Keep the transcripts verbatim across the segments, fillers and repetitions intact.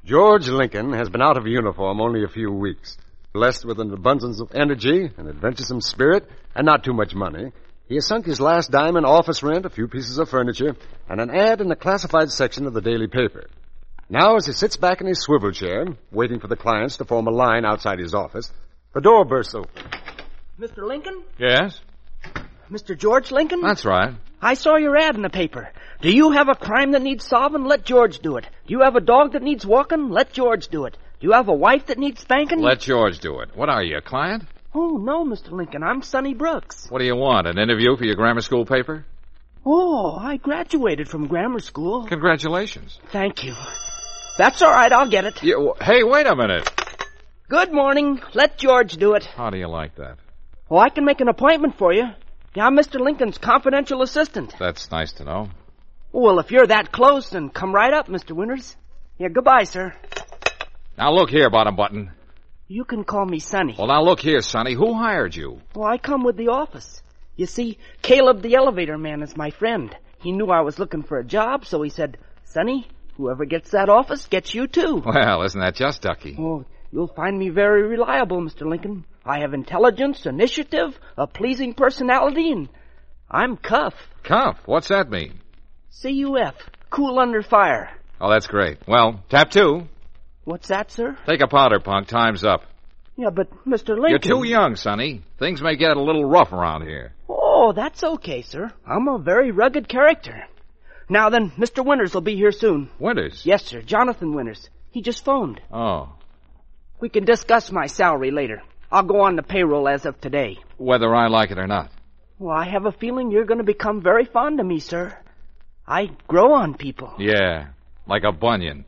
George Lincoln has been out of uniform only a few weeks. Blessed with an abundance of energy, an adventuresome spirit, and not too much money, he has sunk his last dime in office rent, a few pieces of furniture, and an ad in the classified section of the daily paper. Now, as he sits back in his swivel chair, waiting for the clients to form a line outside his office, the door bursts open. Mister Lincoln? Yes? Mister George Lincoln? That's right. I saw your ad in the paper. Do you have a crime that needs solving? Let George do it. Do you have a dog that needs walking? Let George do it. Do you have a wife that needs spanking? Let George do it. What are you, a client? Oh, no, Mister Lincoln. I'm Sonny Brooks. What do you want, an interview for your grammar school paper? Oh, I graduated from grammar school. Congratulations. Thank you. That's all right. I'll get it. You, hey, wait a minute. Good morning. Let George do it. How do you like that? Oh, I can make an appointment for you. Yeah, I'm Mister Lincoln's confidential assistant. That's nice to know. Well, if you're that close, then come right up, Mister Winters. Yeah, goodbye, sir. Now look here, Bottom Button. You can call me Sonny. Well, now look here, Sonny. Who hired you? Well, I come with the office. You see, Caleb the elevator man is my friend. He knew I was looking for a job, so he said, Sonny, whoever gets that office gets you too. Well, isn't that just ducky? Oh, you'll find me very reliable, Mister Lincoln. I have intelligence, initiative, a pleasing personality, and I'm Cuff. Cuff? What's that mean? C U F. Cool under fire. Oh, that's great. Well, tap two. What's that, sir? Take a powder, punk. Time's up. Yeah, but Mister Lincoln... You're too young, Sonny. Things may get a little rough around here. Oh, that's okay, sir. I'm a very rugged character. Now then, Mister Winters will be here soon. Winters? Yes, sir. Jonathan Winters. He just phoned. Oh. We can discuss my salary later. I'll go on the payroll as of today. Whether I like it or not. Well, I have a feeling you're going to become very fond of me, sir. I grow on people. Yeah, like a bunion.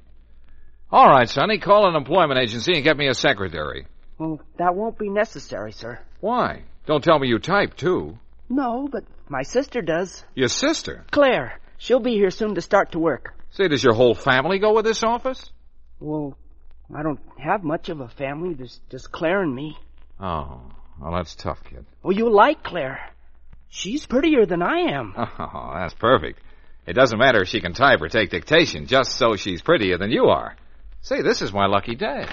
All right, Sonny, call an employment agency and get me a secretary. Well, that won't be necessary, sir. Why? Don't tell me you type, too. No, but my sister does. Your sister? Claire. She'll be here soon to start to work. Say, does your whole family go with this office? Well, I don't have much of a family. There's just Claire and me. Oh, well, that's tough, kid. Well, you like Claire. She's prettier than I am. Oh, that's perfect. It doesn't matter if she can type or take dictation, just so she's prettier than you are. Say, this is my lucky day.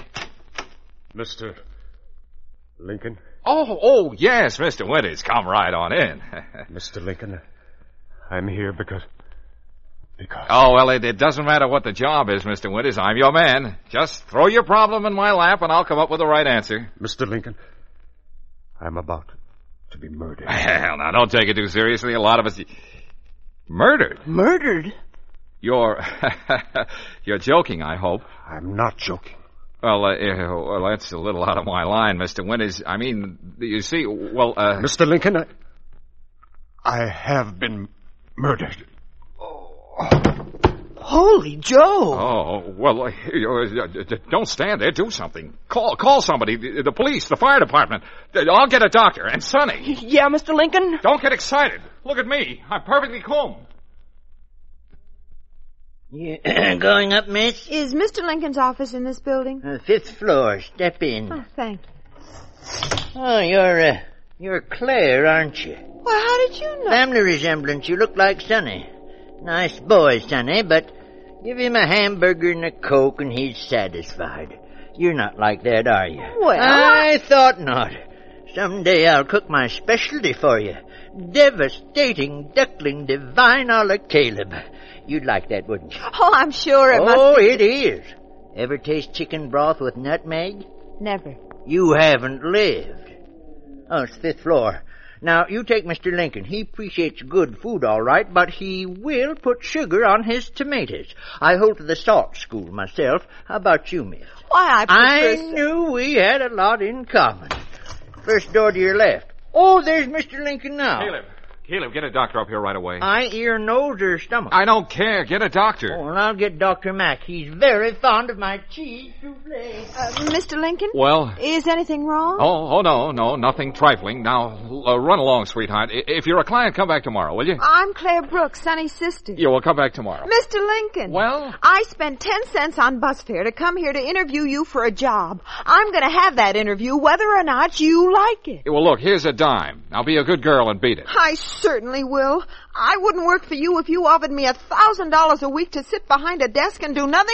Mister Lincoln? Oh, oh, yes, Mister Winters. Come right on in. Mister Lincoln, I'm here because... because... Oh, well, it, it doesn't matter what the job is, Mister Winters. I'm your man. Just throw your problem in my lap and I'll come up with the right answer. Mister Lincoln, I'm about to be murdered. Well, now, don't take it too seriously. A lot of us... Murdered? Murdered? You're... You're joking, I hope. I'm not joking. Well, uh, well, that's a little out of my line, Mister Winters. I mean, you see, well, uh... Mister Lincoln, I... I have been murdered. Oh. Holy Joe! Oh, well, uh, don't stand there. Do something. Call call somebody. The, the police, the fire department. I'll get a doctor. And Sonny. Yeah, Mister Lincoln? Don't get excited. Look at me. I'm perfectly calm. Yeah, going up, miss? Is Mister Lincoln's office in this building? Uh, fifth floor. Step in. Oh, thank you. Oh, you're, uh, you're Claire, aren't you? Well, how did you know? Family resemblance. You look like Sonny. Nice boy, Sonny, but give him a hamburger and a Coke and he's satisfied. You're not like that, are you? Well, I thought not. Someday I'll cook my specialty for you. Devastating duckling divine a la Caleb. You'd like that, wouldn't you? Oh, I'm sure it oh, must Oh, be... it is. Ever taste chicken broth with nutmeg? Never. You haven't lived. Oh, it's fifth floor. Now, you take Mister Lincoln. He appreciates good food, all right, but he will put sugar on his tomatoes. I hold to the salt school myself. How about you, miss? Why, I prefer... I knew we had a lot in common. First door to your left. Oh, there's Mister Lincoln now. Caleb. Caleb, get a doctor up here right away. Eye, ear, nose, or stomach? I don't care. Get a doctor. Oh, and I'll get Doctor Mack. He's very fond of my cheese souffle. Uh, Mister Lincoln? Well... Is anything wrong? Oh, oh, no, no, nothing trifling. Now, uh, run along, sweetheart. I- if you're a client, come back tomorrow, will you? I'm Claire Brooks, Sonny's sister. Yeah, well, come back tomorrow. Mister Lincoln. Well? I spent ten cents on bus fare to come here to interview you for a job. I'm going to have that interview whether or not you like it. Yeah, well, look, here's a dime. Now be a good girl and beat it. I certainly will. I wouldn't work for you if you offered me a thousand dollars a week to sit behind a desk and do nothing but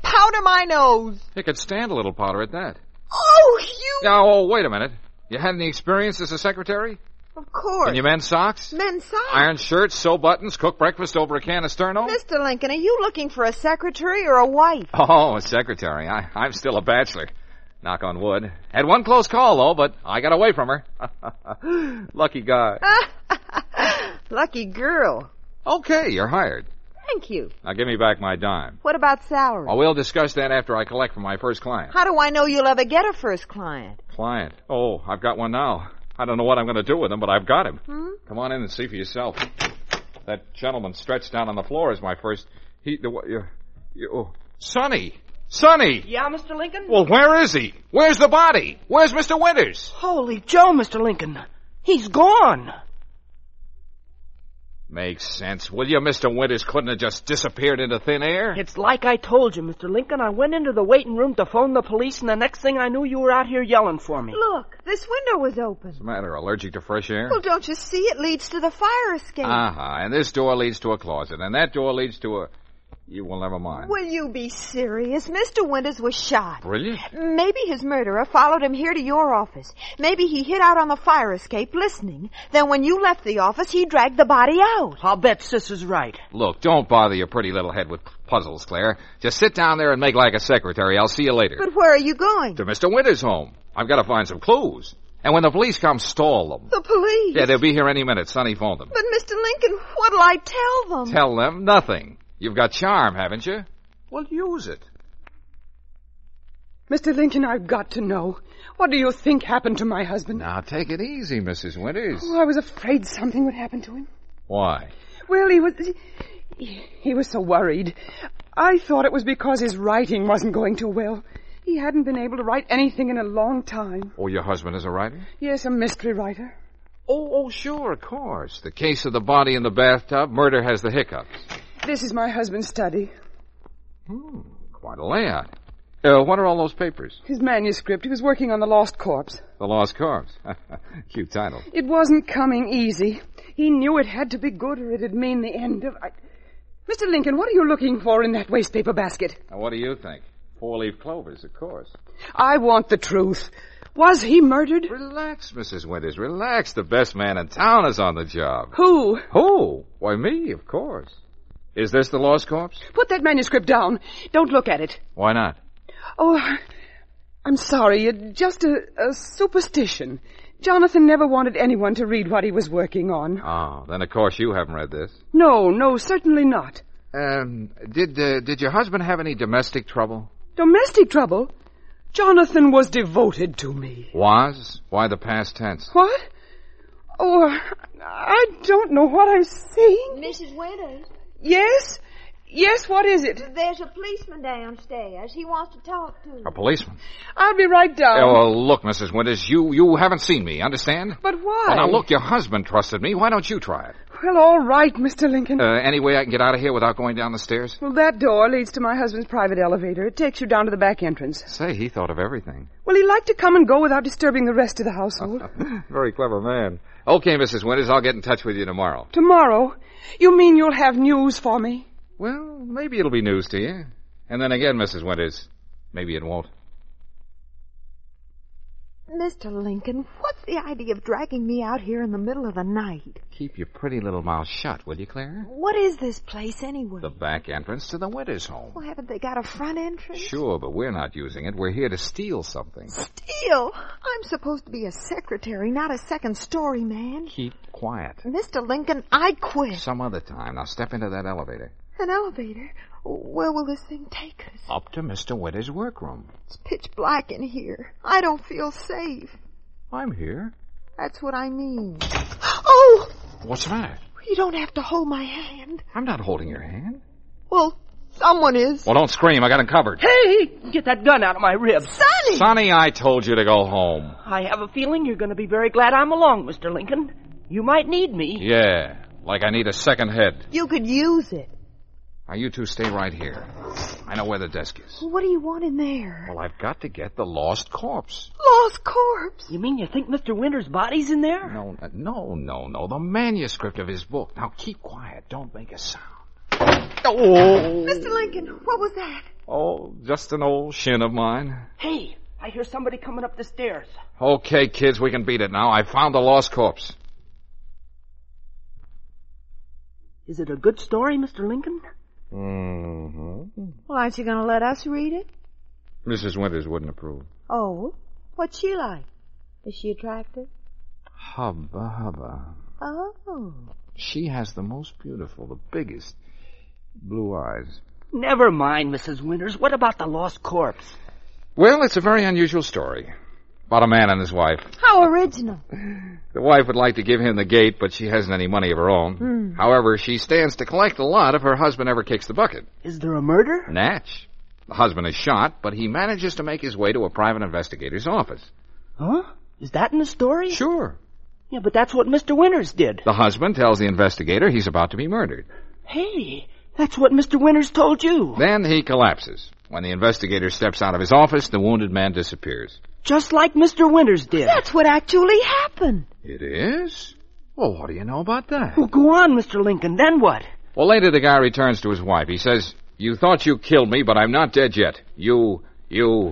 powder my nose. You could stand a little powder at that. Oh, you... Now, oh, wait a minute. You had any experience as a secretary? Of course. Can you mend socks? Men's socks? Iron shirts, sew buttons, cook breakfast over a can of Sterno? Mister Lincoln, are you looking for a secretary or a wife? Oh, a secretary. I, I'm still a bachelor. Knock on wood. Had one close call, though, but I got away from her. Lucky guy. Lucky girl. Okay, you're hired. Thank you. Now give me back my dime. What about salary? Oh, we'll discuss that after I collect from my first client. How do I know you'll ever get a first client? Client? Oh, I've got one now. I don't know what I'm going to do with him, but I've got him. Hmm? Come on in and see for yourself. That gentleman stretched down on the floor is my first... He... The, you, you, oh, Sonny! Sonny! Yeah, Mister Lincoln? Well, where is he? Where's the body? Where's Mister Winters? Holy Joe, Mister Lincoln. He's gone. Makes sense. Will you, Mister Winters couldn't have just disappeared into thin air? It's like I told you, Mister Lincoln. I went into the waiting room to phone the police, and the next thing I knew, you were out here yelling for me. Look, this window was open. What's the matter? Allergic to fresh air? Well, don't you see? It leads to the fire escape. Uh-huh. And this door leads to a closet, and that door leads to a... You will never mind. Will you be serious? Mister Winters was shot. Brilliant. Maybe his murderer followed him here to your office. Maybe he hid out on the fire escape listening. Then when you left the office, he dragged the body out. I'll bet Sis is right. Look, don't bother your pretty little head with puzzles, Claire. Just sit down there and make like a secretary. I'll see you later. But where are you going? To Mister Winters' home. I've got to find some clues. And when the police come, stall them. The police? Yeah, they'll be here any minute. Sonny phoned them. But, Mister Lincoln, what'll I tell them? Tell them nothing. You've got charm, haven't you? Well, use it. Mister Lincoln, I've got to know. What do you think happened to my husband? Now, take it easy, Missus Winters. Oh, I was afraid something would happen to him. Why? Well, he was... He, he was so worried. I thought it was because his writing wasn't going too well. He hadn't been able to write anything in a long time. Oh, your husband is a writer? Yes, a mystery writer. Oh, oh, sure, of course. The case of the body in the bathtub, murder has the hiccups. This is my husband's study. Hmm, quite a layout. Uh, what are all those papers? His manuscript. He was working on The Lost Corpse. The Lost Corpse. Cute title. It wasn't coming easy. He knew it had to be good or it'd mean the end of... I... Mister Lincoln, what are you looking for in that wastepaper basket? Now, what do you think? Four-leaf clovers, of course. I want the truth. Was he murdered? Relax, Missus Winters, relax. The best man in town is on the job. Who? Who? Why, me, of course. Is this the Lost Corpse? Put that manuscript down. Don't look at it. Why not? Oh, I'm sorry. It's just a, a superstition. Jonathan never wanted anyone to read what he was working on. Oh, then of course you haven't read this. No, no, certainly not. Um, did, uh, did your husband have any domestic trouble? Domestic trouble? Jonathan was devoted to me. Was? Why the past tense? What? Oh, I don't know what I'm saying. Missus Winters, Yes? Yes, what is it? there's a policeman downstairs. He wants to talk to you. A policeman? I'll be right down. Oh, well, look, Missus Winters, you, you haven't seen me, understand? But why? Well, now, look, your husband trusted me. Why don't you try it? Well, all right, Mister Lincoln. Uh, any way I can get out of here without going down the stairs? Well, that door leads to my husband's private elevator. It takes you down to the back entrance. Say, he thought of everything. Well, he liked to come and go without disturbing the rest of the household. Very clever man. Okay, Missus Winters, I'll get in touch with you tomorrow. Tomorrow? You mean you'll have news for me? Well, maybe it'll be news to you. And then again, Missus Winters, maybe it won't. Mister Lincoln, what's the idea of dragging me out here in the middle of the night? Keep your pretty little mouth shut, will you, Claire? What is this place anyway? The back entrance to the Winters home. Well, haven't they got a front entrance? Sure, but we're not using it. We're here to steal something. Steal? I'm supposed to be a secretary, not a second-story man. Keep quiet. Mister Lincoln, I quit. Some other time. Now step into that elevator. An elevator? Where will this thing take us? Up to Mister Winters' workroom. It's pitch black in here. I don't feel safe. I'm here. That's what I mean. Oh! What's the matter? You don't have to hold my hand. I'm not holding your hand. Well, someone is. Well, don't scream. I got him covered. Hey, get that gun out of my ribs. Sonny! Sonny, I told you to go home. I have a feeling you're going to be very glad I'm along, Mister Lincoln. You might need me. Yeah, like I need a second head. You could use it. Now, you two stay right here. I know where the desk is. What do you want in there? Well, I've got to get the lost corpse. Lost corpse. You mean you think Mister Winters' body's in there? No, no, no, no. The manuscript of his book. Now, keep quiet. Don't make a sound. Oh. Mister Lincoln, what was that? Oh, just an old shin of mine. Hey, I hear somebody coming up the stairs. Okay, kids, we can beat it now. I found the lost corpse. Is it a good story, Mister Lincoln? Mm-hmm. Well, aren't you going to let us read it? Missus Winters wouldn't approve. Oh, what's she like? Is she attractive? Hubba hubba. Oh. She has the most beautiful, the biggest blue eyes. Never mind, Missus Winters. What about the lost corpse? Well, it's a very unusual story. About a man and his wife. How original. The wife would like to give him the gate, but she hasn't any money of her own. Hmm. However, she stands to collect a lot if her husband ever kicks the bucket. Is there a murder? Natch. The husband is shot, but he manages to make his way to a private investigator's office. Huh? Is that in the story? Sure. Yeah, but that's what Mister Winters did. The husband tells the investigator he's about to be murdered. Hey, that's what Mister Winters told you. Then he collapses. When the investigator steps out of his office, the wounded man disappears. Just like Mister Winters did. That's what actually happened. It is? Well, what do you know about that? Well, go on, Mister Lincoln. Then what? Well, later the guy returns to his wife. He says, "You thought you killed me, but I'm not dead yet. You, you..."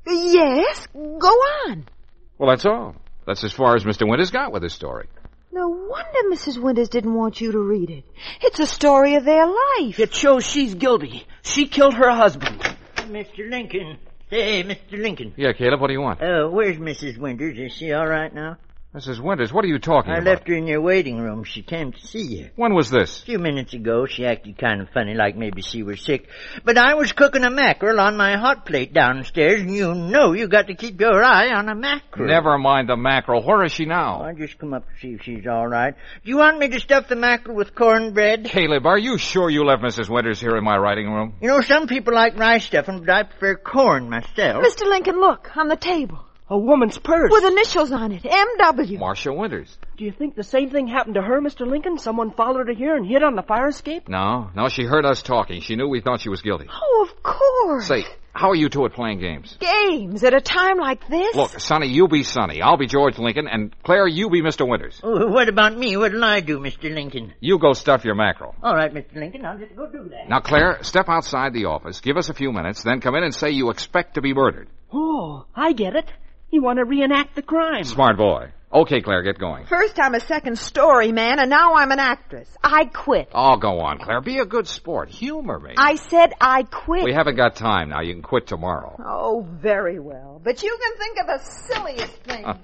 Yes, go on. Well, that's all. That's as far as Mister Winters got with his story. No wonder Missus Winters didn't want you to read it. It's a story of their life. It shows she's guilty. She killed her husband. Mister Lincoln. Hey, Mister Lincoln. Yeah, Caleb, what do you want? Uh, where's Missus Winters? Is she all right now? Missus Winters, what are you talking I about? left her in your waiting room. She came to see you. When was this? A few minutes ago, she acted kind of funny, like maybe she was sick. But I was cooking a mackerel on my hot plate downstairs, and you know you got to keep your eye on a mackerel. Never mind the mackerel. Where is she now? I just come up to see if she's all right. Do you want me to stuff the mackerel with cornbread? Caleb, are you sure you left Missus Winters here in my writing room? You know, some people like rice stuffing, but I prefer corn myself. Mister Lincoln, look, on the table. A woman's purse. With initials on it, M W. Marcia Winters. Do you think the same thing happened to her, Mister Lincoln? Someone followed her here and hid on the fire escape? No, no, she heard us talking. She knew we thought she was guilty. Oh, of course. Say, how are you two at playing games? Games at a time like this? Look, Sonny, you be Sonny. I'll be George Lincoln, and Claire, you be Mister Winters. Oh, what about me? What'll I do, Mister Lincoln? You go stuff your mackerel. All right, Mister Lincoln, I'll just go do that. Now, Claire, step outside the office, give us a few minutes, then come in and say you expect to be murdered. Oh, I get it. You want to reenact the crime. Smart boy. Okay, Claire, get going. First I'm a second story man, and now I'm an actress. I quit. Oh, go on, Claire. Be a good sport. Humor me. I said I quit. We haven't got time now. You can quit tomorrow. Oh, very well. But you can think of the silliest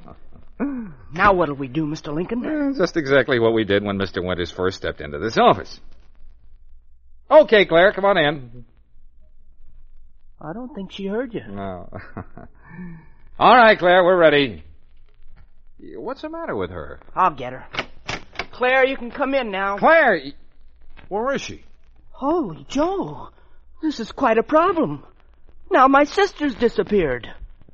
thing. Now what'll we do, Mister Lincoln? Eh, Just exactly what we did when Mister Winters first stepped into this office. Okay, Claire, come on in. I don't think she heard you. No. All right, Claire, we're ready. What's the matter with her? I'll get her. Claire, you can come in now. Claire! Where is she? Holy Joe. This is quite a problem. Now my sister's disappeared.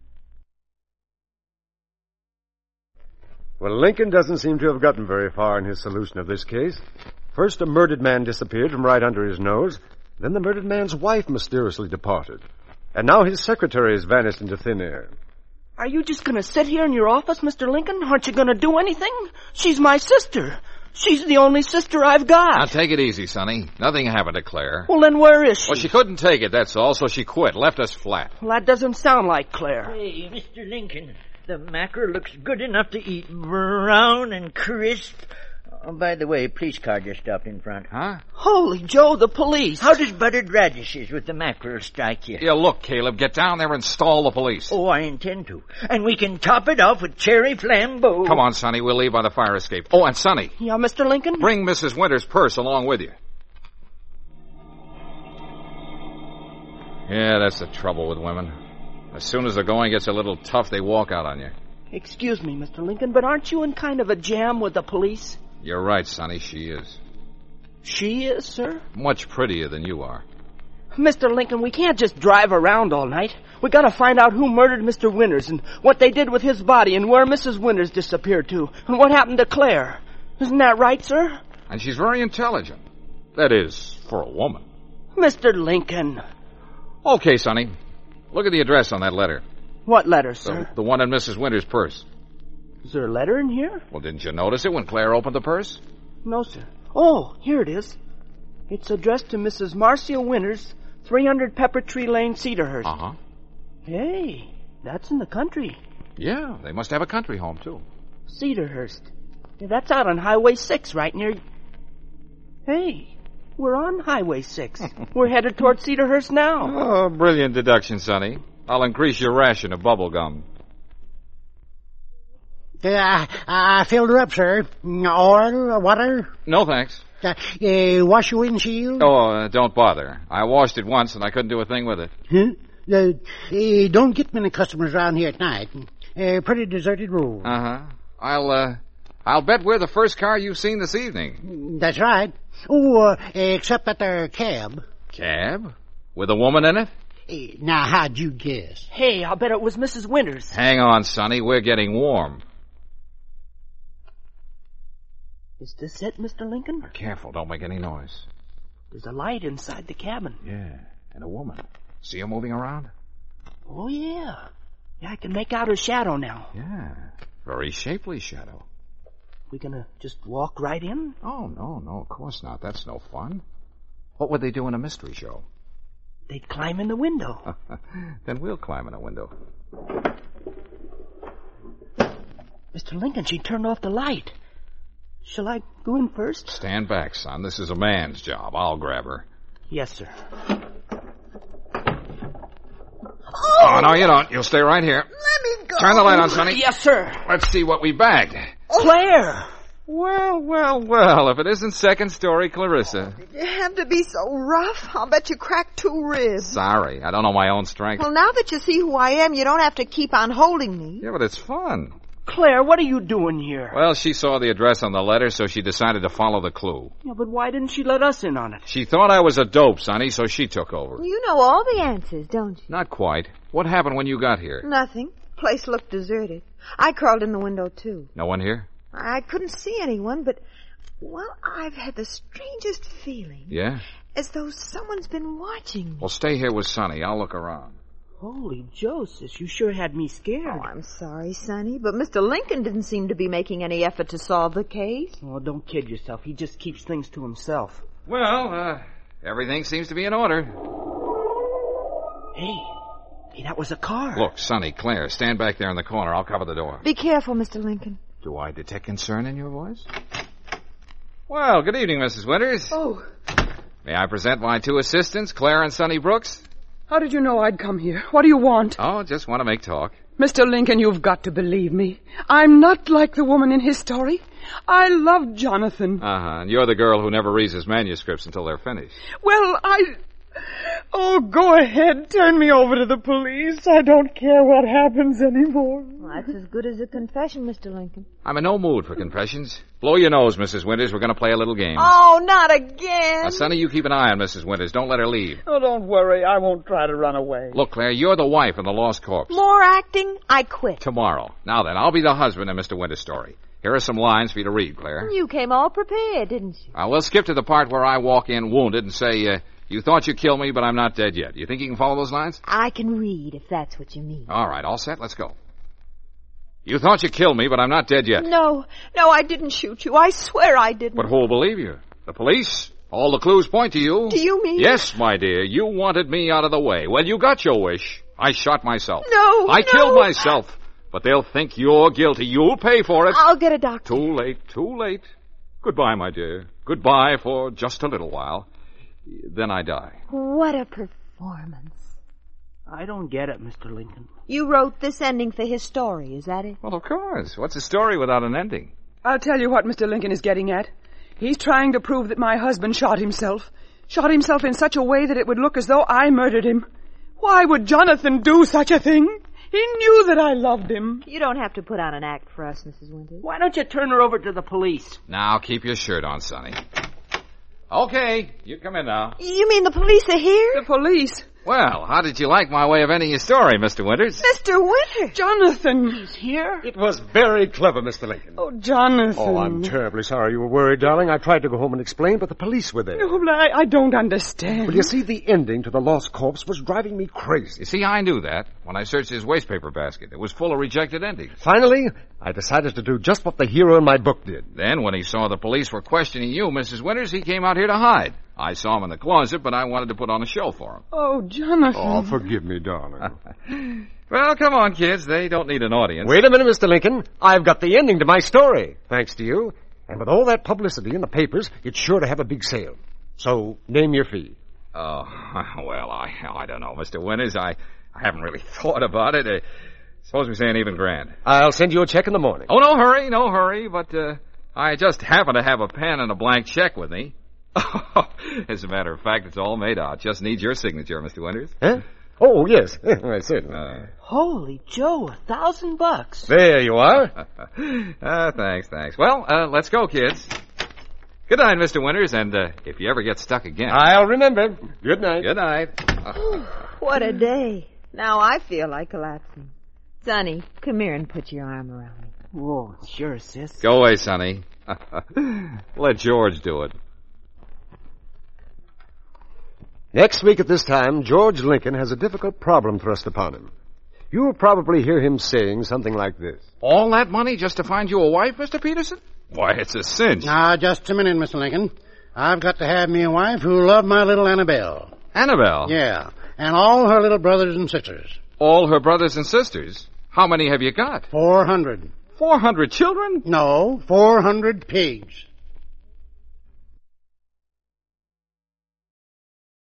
Well, Lincoln doesn't seem to have gotten very far in his solution of this case. First, a murdered man disappeared from right under his nose. Then the murdered man's wife mysteriously departed. And now his secretary has vanished into thin air. Are you just going to sit here in your office, Mister Lincoln? Aren't you going to do anything? She's my sister. She's the only sister I've got. Now, take it easy, Sonny. Nothing happened to Claire. Well, then where is she? Well, she couldn't take it, that's all, so she quit, left us flat. Well, that doesn't sound like Claire. Hey, Mister Lincoln, the mackerel looks good enough to eat, brown and crisp. Oh, by the way, police car just stopped in front. Huh? Holy Joe, the police. How does buttered radishes with the mackerel strike you? Yeah, look, Caleb, get down there and stall the police. Oh, I intend to. And we can top it off with cherry flambeau. Come on, Sonny, we'll leave by the fire escape. Oh, and Sonny, Yeah, Mister Lincoln? bring Missus Winters' purse along with you. Yeah, that's the trouble with women. As soon as the going gets a little tough, they walk out on you. Excuse me, Mister Lincoln, but aren't you in kind of a jam with the police? You're right, Sonny, she is. She is, sir? Much prettier than you are. Mister Lincoln, we can't just drive around all night. We gotta find out who murdered Mister Winters and what they did with his body and where Missus Winters disappeared to and what happened to Claire. Isn't that right, sir? And she's very intelligent. That is, for a woman. Mister Lincoln. Okay, Sonny. Look at the address on that letter. What letter, The, sir? the one in Missus Winters' purse. Is there a letter in here? Well, didn't you notice it when Claire opened the purse? No, sir. Oh, here it is. It's addressed to Missus Marcia Winters, three hundred Pepper Tree Lane, Cedarhurst. Uh-huh. Hey, that's in the country. Yeah, they must have a country home, too. Cedarhurst. Yeah, that's out on Highway six, right near... Hey, we're on Highway six. We're headed toward Cedarhurst now. Oh, brilliant deduction, Sonny. I'll increase your ration of bubble gum. Uh, I filled her up, sir. Oil, water. No, thanks. Uh, uh, wash your windshield. Oh, uh, don't bother. I washed it once and I couldn't do a thing with it. Huh? Uh, uh, don't get many customers around here at night. Uh, pretty deserted road. Uh-huh. I'll, uh, I'll bet we're the first car you've seen this evening. That's right. Oh, uh, except that there cab. Cab? With a woman in it? Uh, now, how'd you guess? Hey, I'll bet it was Missus Winters. Hang on, Sonny. We're getting warm. Is this it, Mister Lincoln? Now, careful. Don't make any noise. There's a light inside the cabin. Yeah, and a woman. See her moving around? Oh, yeah. Yeah, I can make out her shadow now. Yeah, very shapely shadow. We gonna just walk right in? Oh, no, no, of course not. That's no fun. What would they do in a mystery show? They'd climb in the window. Then we'll climb in a window. Mister Lincoln, she turned off the light. Shall I go in first? Stand back, son. This is a man's job. I'll grab her. Yes, sir. Oh, no, you don't. You'll stay right here. Let me go. Turn the light on, Sonny. Yes, sir. Let's see what we bagged. Claire! Well, well, well, if it isn't second story Clarissa. You have to be so rough. I'll bet you cracked two ribs. Sorry, I don't know my own strength. Well, now that you see who I am, you don't have to keep on holding me. Yeah, but it's fun. Claire, what are you doing here? Well, she saw the address on the letter, so she decided to follow the clue. Yeah, but why didn't she let us in on it? She thought I was a dope, Sonny, so she took over. You know all the answers, don't you? Not quite. What happened when you got here? Nothing. Place looked deserted. I crawled in the window, too. No one here? I couldn't see anyone, but, well, I've had the strangest feeling. Yeah? As though someone's been watching me. Well, stay here with Sonny. I'll look around. Holy Joseph, you sure had me scared. Oh, I'm sorry, Sonny, but Mister Lincoln didn't seem to be making any effort to solve the case. Oh, don't kid yourself. He just keeps things to himself. Well, uh, everything seems to be in order. Hey, hey, that was a car. Look, Sonny, Claire, stand back there in the corner. I'll cover the door. Be careful, Mister Lincoln. Do I detect concern in your voice? Well, good evening, Missus Winters. Oh, May I present my two assistants, Claire and Sonny Brooks? how did you know I'd come here? What do you want? Oh, just want to make talk. Mister Lincoln, you've got to believe me. I'm not like the woman in his story. I love Jonathan. Uh-huh, and you're the girl who never reads his manuscripts until they're finished. Well, I... Oh, go ahead. Turn me over to the police. I don't care what happens anymore. Well, that's as good as a confession, Mister Lincoln. I'm in no mood for confessions. Blow your nose, Missus Winters. We're going to play a little game. Oh, not again. Now, Sonny, you keep an eye on Missus Winters. Don't let her leave. Oh, don't worry. I won't try to run away. Look, Claire, you're the wife in the lost corpse. More acting? I quit. Tomorrow. Now then, I'll be the husband in Mister Winters' story. Here are some lines for you to read, Claire. You came all prepared, didn't you? Uh, we'll skip to the part where I walk in wounded and say, uh, you thought you killed me, but I'm not dead yet. You think you can follow those lines? I can read, if that's what you mean. All right, all set? Let's go. You thought you killed me, but I'm not dead yet. No, no, I didn't shoot you. I swear I didn't. But who'll believe you? The police? All the clues point to you. Do you mean? Yes, my dear. You wanted me out of the way. Well, you got your wish. I shot myself. No, I no. killed myself. But they'll think you're guilty. You'll pay for it. I'll get a doctor. Too late, too late. Goodbye, my dear. Goodbye for just a little while. Then I die. What a performance. I don't get it, Mister Lincoln. You wrote this ending for his story, is that it? Well, of course. What's a story without an ending? I'll tell you what Mister Lincoln is getting at. He's trying to prove that my husband shot himself. Shot himself in such a way that it would look as though I murdered him. Why would Jonathan do such a thing? He knew that I loved him. You don't have to put on an act for us, Missus Winters. Why don't you turn her over to the police? Now, keep your shirt on, Sonny. Okay, you come in now. You mean the police are here? The police? Well, how did you like my way of ending your story, Mister Winters? Mister Winters! Jonathan! He's here? It was very clever, Mister Lincoln. Oh, Jonathan. Oh, I'm terribly sorry you were worried, darling. I tried to go home and explain, but the police were there. No, but I, I don't understand. Well, you see, the ending to The Lost Corpse was driving me crazy. You see, I knew that when I searched his wastepaper basket. It was full of rejected endings. Finally, I decided to do just what the hero in my book did. Then, when he saw the police were questioning you, Missus Winters, he came out here to hide. I saw him in the closet, but I wanted to put on a show for him. Oh, Jonathan. Oh, forgive me, darling. Well, come on, kids. They don't need an audience. Wait a minute, Mister Lincoln. I've got the ending to my story, thanks to you. And with all that publicity in the papers, it's sure to have a big sale. So, name your fee. Oh, well, I I don't know, Mister Winters. I, I haven't really thought about it. Uh, suppose we say an even grand. I'll send you a check in the morning. Oh, no hurry, no hurry. But uh, I just happen to have a pen and a blank check with me. As a matter of fact, it's all made out. Just needs your signature, Mister Winters. Huh? Oh, yes. Right, certainly. Uh, Holy Joe, a thousand bucks. There you are. uh, thanks, thanks. Well, uh, let's go, kids. Good night, Mister Winters, and uh, if you ever get stuck again... I'll remember. Good night. Good night. What a day. Now I feel like collapsing. Sonny, come here and put your arm around me. Whoa, sure, sis. Go away, Sonny. Let George do it. Next week at this time, George Lincoln has a difficult problem thrust upon him. You'll probably hear him saying something like this. All that money just to find you a wife, Mister Peterson? Why, it's a cinch. Now, just a minute, Mister Lincoln. I've got to have me a wife who love my little Annabelle. Annabelle? Yeah, and all her little brothers and sisters. All her brothers and sisters? How many have you got? Four hundred. Four hundred children? No, four hundred pigs.